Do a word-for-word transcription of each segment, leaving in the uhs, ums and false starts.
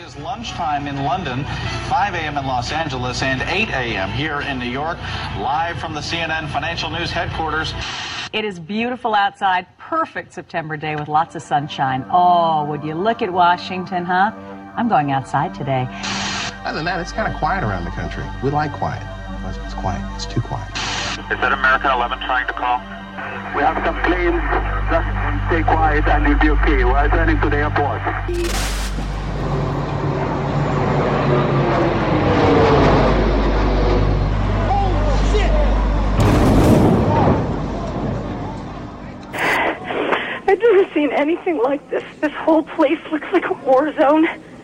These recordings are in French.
is lunchtime in London, five a.m. in Los Angeles, and eight a.m. here in New York, live from the C N N Financial News headquarters. It is beautiful outside, perfect September day with lots of sunshine. Oh, would you look at Washington, huh? I'm going outside today. Other than that, it's kind of quiet around the country. We like quiet. It's quiet. It's too quiet. Is that American eleven trying to call? We have some planes. Just stay quiet and you'll be okay. We're turning to the airport. I've never seen anything like this. This whole place looks like a war zone.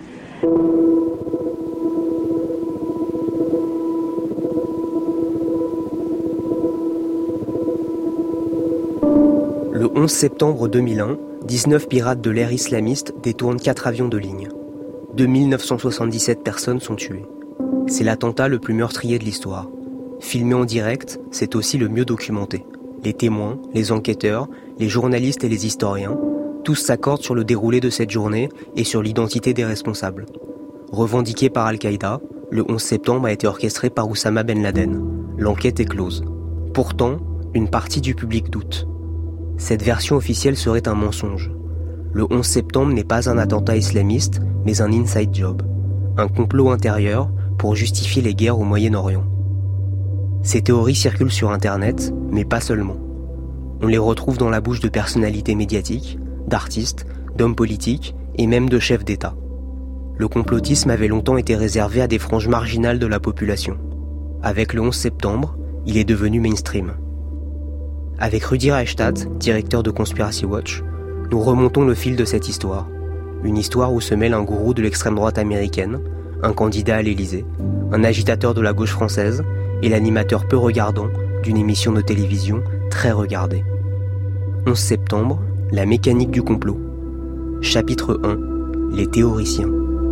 Le onze septembre deux mille un, dix-neuf pirates de l'air islamiste détournent quatre avions de ligne. deux mille neuf cent soixante-dix-sept personnes sont tuées. C'est l'attentat le plus meurtrier de l'histoire. Filmé en direct, c'est aussi le mieux documenté. Les témoins, les enquêteurs, les journalistes et les historiens, tous s'accordent sur le déroulé de cette journée et sur l'identité des responsables. Revendiqué par Al-Qaïda, le onze septembre a été orchestré par Oussama Ben Laden. L'enquête est close. Pourtant, une partie du public doute. Cette version officielle serait un mensonge. Le onze septembre n'est pas un attentat islamiste, mais un inside job. Un complot intérieur pour justifier les guerres au Moyen-Orient. Ces théories circulent sur Internet, mais pas seulement. On les retrouve dans la bouche de personnalités médiatiques, d'artistes, d'hommes politiques et même de chefs d'État. Le complotisme avait longtemps été réservé à des franges marginales de la population. Avec le onze septembre, il est devenu mainstream. Avec Rudi Reichstadt, directeur de Conspiracy Watch, nous remontons le fil de cette histoire. Une histoire où se mêle un gourou de l'extrême droite américaine, un candidat à l'Élysée, un agitateur de la gauche française et l'animateur peu regardant d'une émission de télévision très regardée. onze septembre, la mécanique du complot. Chapitre un, les théoriciens.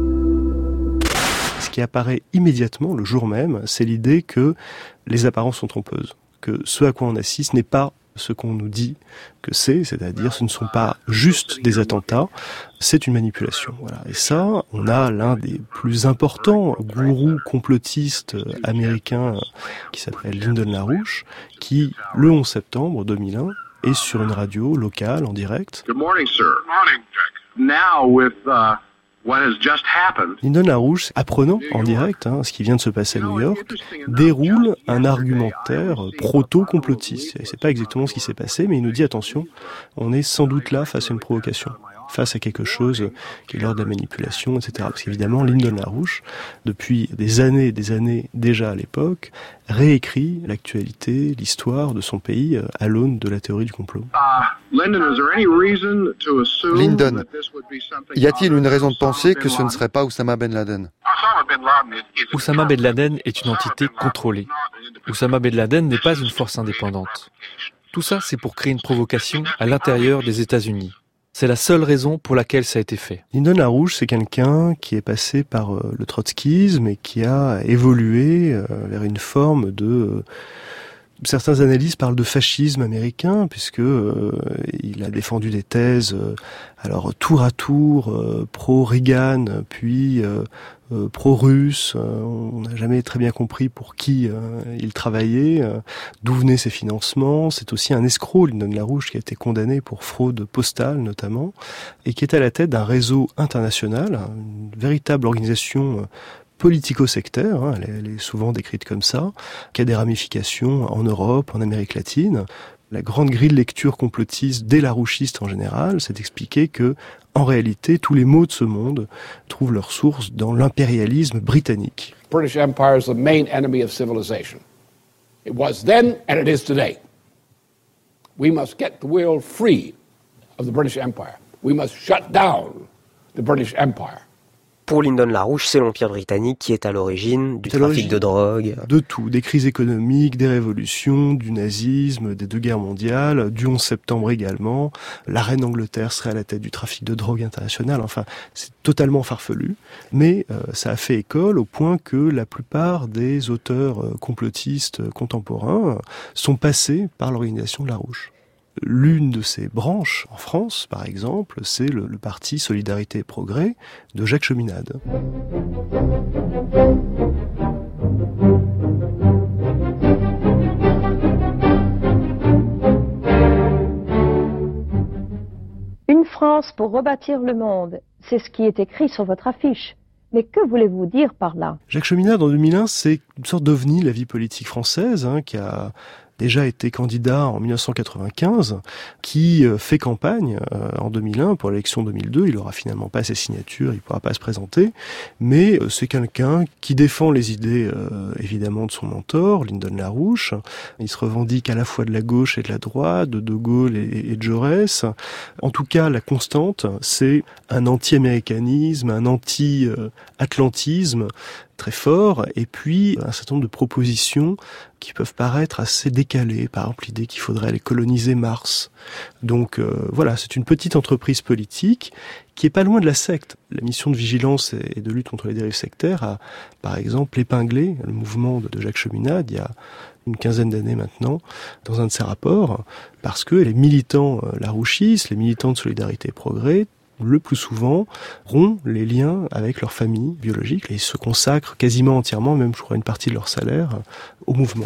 Ce qui apparaît immédiatement, le jour même, c'est l'idée que les apparences sont trompeuses, que ce à quoi on assiste n'est pas ce qu'on nous dit que c'est, c'est-à-dire ce ne sont pas juste des attentats, c'est une manipulation. Voilà. Et ça, on a l'un des plus importants gourous complotistes américains qui s'appelle Lyndon LaRouche, qui, le onze septembre deux mille un, est sur une radio locale en direct. Good morning, sir. Good morning, Jack. Now with uh, what has just happened. Lyndon LaRouche, apprenant en direct hein, ce qui vient de se passer à New York, déroule un argumentaire proto-complotiste. C'est pas exactement ce qui s'est passé, mais il nous dit attention, on est sans doute là face à une provocation, face à quelque chose qui est l'ordre de la manipulation, et cetera. Parce qu'évidemment, Lyndon LaRouche, depuis des années et des années déjà à l'époque, réécrit l'actualité, l'histoire de son pays à l'aune de la théorie du complot. Lyndon, y a-t-il une raison de penser que ce ne serait pas Oussama Ben Laden ? Oussama Ben Laden est une entité contrôlée. Oussama Ben Laden n'est pas une force indépendante. Tout ça, c'est pour créer une provocation à l'intérieur des États-Unis. C'est la seule raison pour laquelle ça a été fait. Lyndon LaRouche, c'est quelqu'un qui est passé par euh, le trotskisme et qui a évolué euh, vers une forme de... Euh, certains analystes parlent de fascisme américain, puisque euh, il a défendu des thèses, euh, alors tour à tour, euh, pro-Reagan, puis euh, euh, pro-russe. Euh, on n'a jamais très bien compris pour qui euh, il travaillait, euh, d'où venaient ses financements. C'est aussi un escroc, Lyndon LaRouche, qui a été condamné pour fraude postale notamment, et qui est à la tête d'un réseau international, une véritable organisation euh, politico-sectaire, hein, elle, est, elle est souvent décrite comme ça, qui a des ramifications en Europe, en Amérique latine. La grande grille de lecture complotiste des larouchistes en général, c'est d'expliquer que, en réalité, tous les maux de ce monde trouvent leur source dans l'impérialisme britannique. The British Empire is the main enemy of civilization. It was then and it is today. We must get the world free of the British Empire. We must shut down the British Empire. Pour Lyndon LaRouche, c'est l'Empire britannique qui est à l'origine du trafic de drogue. De tout, des crises économiques, des révolutions, du nazisme, des deux guerres mondiales, du onze septembre également. La reine d'Angleterre serait à la tête du trafic de drogue international. Enfin, c'est totalement farfelu, mais euh, ça a fait école au point que la plupart des auteurs euh, complotistes contemporains euh, sont passés par l'organisation de LaRouche. L'une de ces branches, en France par exemple, c'est le, le parti Solidarité et Progrès de Jacques Cheminade. Une France pour rebâtir le monde, c'est ce qui est écrit sur votre affiche. Mais que voulez-vous dire par là ? Jacques Cheminade, en deux mille un, c'est une sorte d'ovni de la vie politique française, hein, qui a déjà été candidat en dix-neuf cent quatre-vingt-quinze, qui fait campagne euh, en deux mille un pour l'élection deux mille deux. Il n'aura finalement pas ses signatures, il ne pourra pas se présenter, mais euh, c'est quelqu'un qui défend les idées euh, évidemment de son mentor, Lyndon LaRouche. Il se revendique à la fois de la gauche et de la droite, de De Gaulle et, et de Jaurès. En tout cas, la constante, c'est un anti-américanisme, un anti-atlantisme très fort, et puis un certain nombre de propositions qui peuvent paraître assez décalées. Par exemple, l'idée qu'il faudrait aller coloniser Mars. Donc euh, voilà, c'est une petite entreprise politique qui est pas loin de la secte. La mission de vigilance et de lutte contre les dérives sectaires a, par exemple, épinglé le mouvement de Jacques Cheminade il y a une quinzaine d'années maintenant, dans un de ses rapports, parce que les militants larouchistes, les militants de Solidarité et Progrès, le plus souvent, rompent les liens avec leur famille biologique et ils se consacrent quasiment entièrement, même je crois une partie de leur salaire, au mouvement.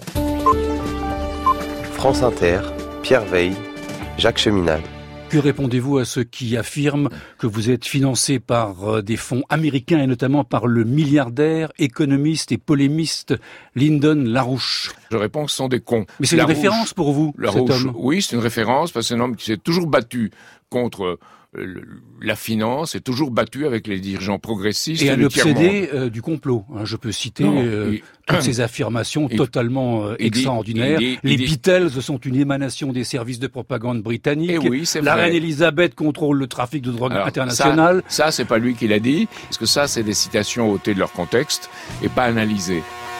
France Inter, Pierre Veille, Jacques Cheminade. Que répondez-vous à ceux qui affirment que vous êtes financé par des fonds américains et notamment par le milliardaire, économiste et polémiste Lyndon LaRouche ? Je réponds que ce sont des cons. Mais c'est La une Rouche, référence pour vous, LaRouche, cet homme ? Oui, c'est une référence parce que c'est un homme qui s'est toujours battu contre la finance, est toujours battu avec les dirigeants progressistes. Et et un le obsédé euh, du complot. Hein, je peux citer non, euh, il, toutes ces affirmations il, totalement euh, il extraordinaires. Dit, il dit, les il dit, Beatles sont une émanation des services de propagande britanniques. Et oui, c'est la vrai. reine Elisabeth contrôle le trafic de drogue Alors, international. Ça, ça c'est pas lui qui l'a dit, parce que ça, c'est des citations ôtées de leur contexte et pas analysées.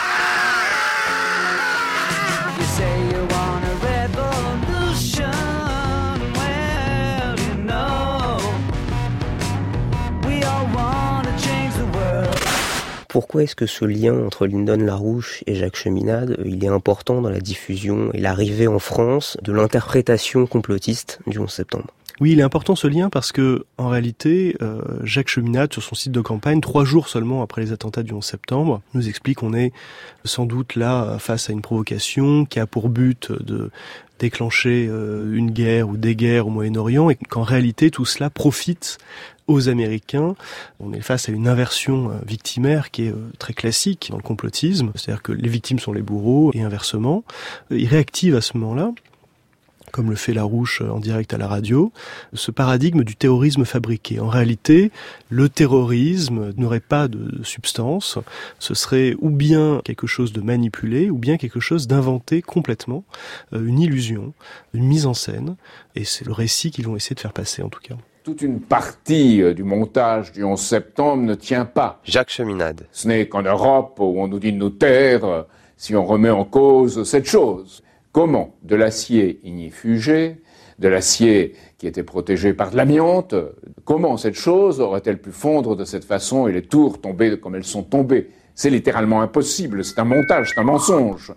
Pourquoi est-ce que ce lien entre Lyndon LaRouche et Jacques Cheminade, il est important dans la diffusion et l'arrivée en France de l'interprétation complotiste du onze septembre ? Oui, il est important ce lien parce que, en réalité, euh, Jacques Cheminade, sur son site de campagne, trois jours seulement après les attentats du onze septembre, nous explique qu'on est sans doute là face à une provocation qui a pour but de déclencher euh, une guerre ou des guerres au Moyen-Orient et qu'en réalité tout cela profite aux Américains. On est face à une inversion victimaire qui est très classique dans le complotisme, c'est-à-dire que les victimes sont les bourreaux et inversement. Il réactive à ce moment-là, comme le fait LaRouche en direct à la radio, ce paradigme du terrorisme fabriqué. En réalité, le terrorisme n'aurait pas de substance, ce serait ou bien quelque chose de manipulé, ou bien quelque chose d'inventé complètement, une illusion, une mise en scène, et c'est le récit qu'ils vont essayer de faire passer en tout cas. Toute une partie du montage du onze septembre ne tient pas. Jacques Cheminade. Ce n'est qu'en Europe où on nous dit de nous taire si on remet en cause cette chose. Comment de l'acier ignifugé, de l'acier qui était protégé par de l'amiante, comment cette chose aurait-elle pu fondre de cette façon et les tours tomber comme elles sont tombées ? C'est littéralement impossible, c'est un montage, c'est un mensonge.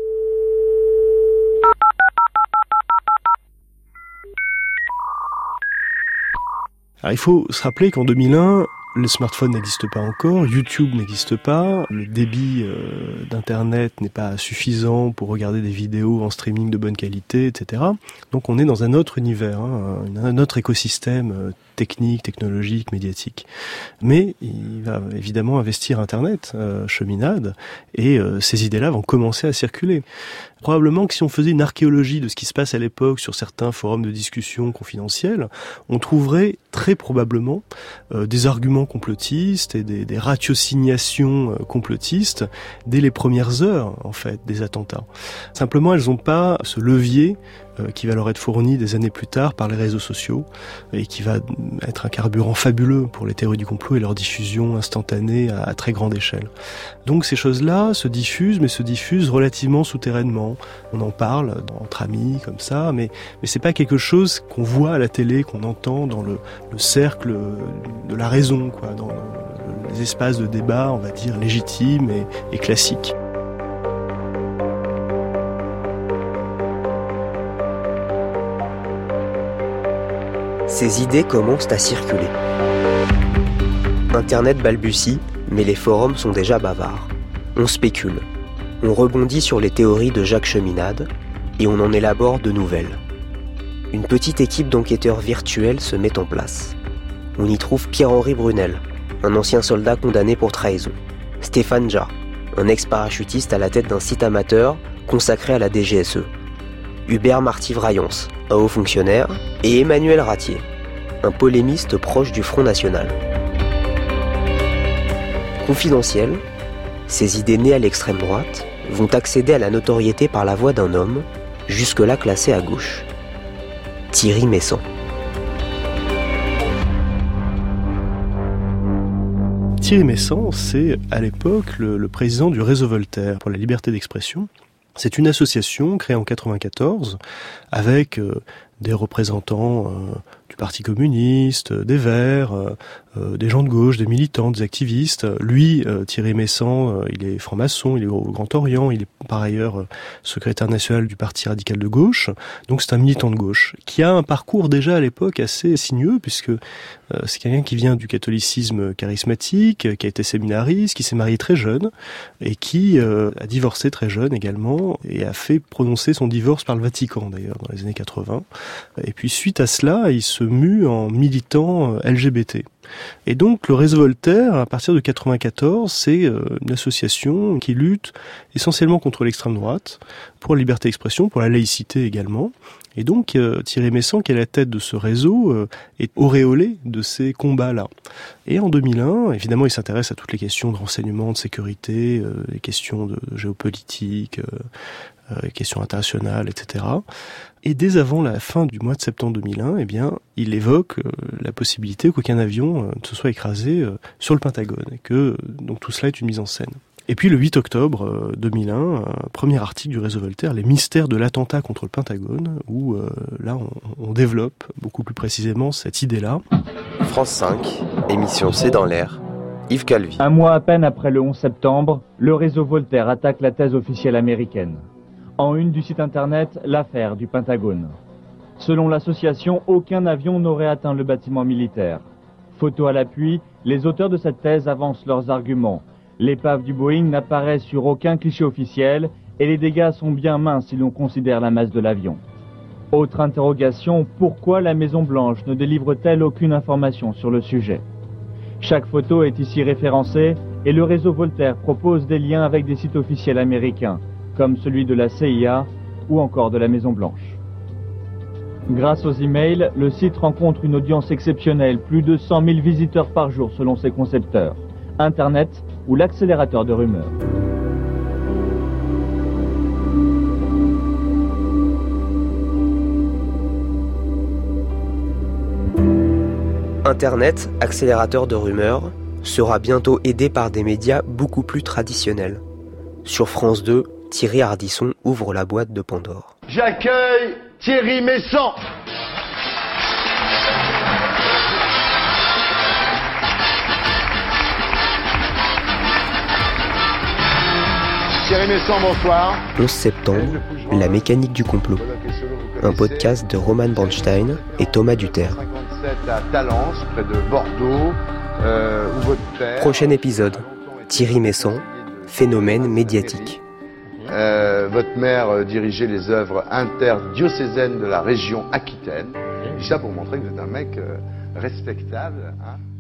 Alors, il faut se rappeler qu'en deux mille un, le smartphone n'existe pas encore, YouTube n'existe pas, le débit euh, d'internet n'est pas suffisant pour regarder des vidéos en streaming de bonne qualité, et cetera. Donc on est dans un autre univers, hein, un autre écosystème euh, technique, technologique, médiatique. Mais il va évidemment investir Internet, euh, Cheminade, et euh, ces idées-là vont commencer à circuler. Probablement que si on faisait une archéologie de ce qui se passe à l'époque sur certains forums de discussion confidentiels, on trouverait très probablement euh, des arguments complotistes et des, des ratiosignations euh, complotistes dès les premières heures, en fait, des attentats. Simplement, elles n'ont pas ce levier euh, qui va leur être fourni des années plus tard par les réseaux sociaux et qui va être un carburant fabuleux pour les théories du complot et leur diffusion instantanée à, à très grande échelle. Donc ces choses-là se diffusent, mais se diffusent relativement souterrainement. On en parle entre amis, comme ça, mais, mais c'est pas quelque chose qu'on voit à la télé, qu'on entend dans le, le cercle de la raison, quoi, dans les espaces de débat, on va dire, légitimes et, et classiques. Ces idées commencent à circuler. Internet balbutie, mais les forums sont déjà bavards. On spécule. On rebondit sur les théories de Jacques Cheminade et on en élabore de nouvelles. Une petite équipe d'enquêteurs virtuels se met en place. On y trouve Pierre-Henri Brunel, un ancien soldat condamné pour trahison. Stéphane Jat, un ex-parachutiste à la tête d'un site amateur consacré à la D G S E. Hubert Marty-Vraillance, un haut fonctionnaire, et Emmanuel Ratier, un polémiste proche du Front National. Confidentielles, ces idées nées à l'extrême droite vont accéder à la notoriété par la voix d'un homme, jusque-là classé à gauche. Thierry Meyssan. Thierry Meyssan, c'est à l'époque le, le président du Réseau Voltaire pour la liberté d'expression. C'est une association créée en quatre-vingt-quatorze avec euh, des représentants euh, du Parti communiste, des Verts, euh, euh, des gens de gauche, des militants, des activistes. Lui, euh, Thierry Meyssan, euh, il est franc-maçon, il est au Grand Orient, il est par ailleurs euh, secrétaire national du Parti radical de gauche. Donc c'est un militant de gauche qui a un parcours déjà à l'époque assez sinueux puisque euh, c'est quelqu'un qui vient du catholicisme charismatique, qui a été séminariste, qui s'est marié très jeune et qui euh, a divorcé très jeune également et a fait prononcer son divorce par le Vatican d'ailleurs dans les années quatre-vingts. Et puis suite à cela, il se mue en militant L G B T. Et donc le Réseau Voltaire, à partir de quatre-vingt-quatorze, c'est une association qui lutte essentiellement contre l'extrême droite, pour la liberté d'expression, pour la laïcité également. Et donc euh, Thierry Meyssan, qui est à la tête de ce réseau, euh, est auréolé de ces combats-là. Et en deux mille un, évidemment, il s'intéresse à toutes les questions de renseignement, de sécurité, euh, les questions de géopolitique, euh, euh, les questions internationales, et cetera. Et dès avant la fin du mois de septembre deux mille un, eh bien, il évoque euh, la possibilité qu'aucun avion euh, ne se soit écrasé euh, sur le Pentagone, et que euh, donc tout cela est une mise en scène. Et puis le huit octobre euh, deux mille un, un premier article du Réseau Voltaire, Les mystères de l'attentat contre le Pentagone, où euh, là on, on développe beaucoup plus précisément cette idée-là. France cinq, émission C'est dans l'air, Yves Calvi. Un mois à peine après le onze septembre, le Réseau Voltaire attaque la thèse officielle américaine. En une du site internet, l'affaire du Pentagone. Selon l'association, aucun avion n'aurait atteint le bâtiment militaire. Photo à l'appui, les auteurs de cette thèse avancent leurs arguments. L'épave du Boeing n'apparaît sur aucun cliché officiel et les dégâts sont bien minces si l'on considère la masse de l'avion. Autre interrogation, pourquoi la Maison-Blanche ne délivre-t-elle aucune information sur le sujet? Chaque photo est ici référencée et le Réseau Voltaire propose des liens avec des sites officiels américains, comme celui de la C I A ou encore de la Maison-Blanche. Grâce aux emails, le site rencontre une audience exceptionnelle, plus de cent mille visiteurs par jour selon ses concepteurs. Internet ou l'accélérateur de rumeurs. Internet, accélérateur de rumeurs, sera bientôt aidé par des médias beaucoup plus traditionnels. Sur France deux, Thierry Ardisson ouvre la boîte de Pandore. J'accueille Thierry Meyssan. Thierry Meyssan, bonsoir. onze septembre, La mécanique du complot. Un podcast de Roman Bernstein et Thomas Duterre. à Talence, près de Bordeaux, euh, où votre père... Prochain épisode, Thierry Meyssan, phénomène médiatique. Euh, votre mère euh, dirigeait les œuvres interdiocésaines de la région Aquitaine. Je dis ça pour montrer que vous êtes un mec euh, respectable. Hein.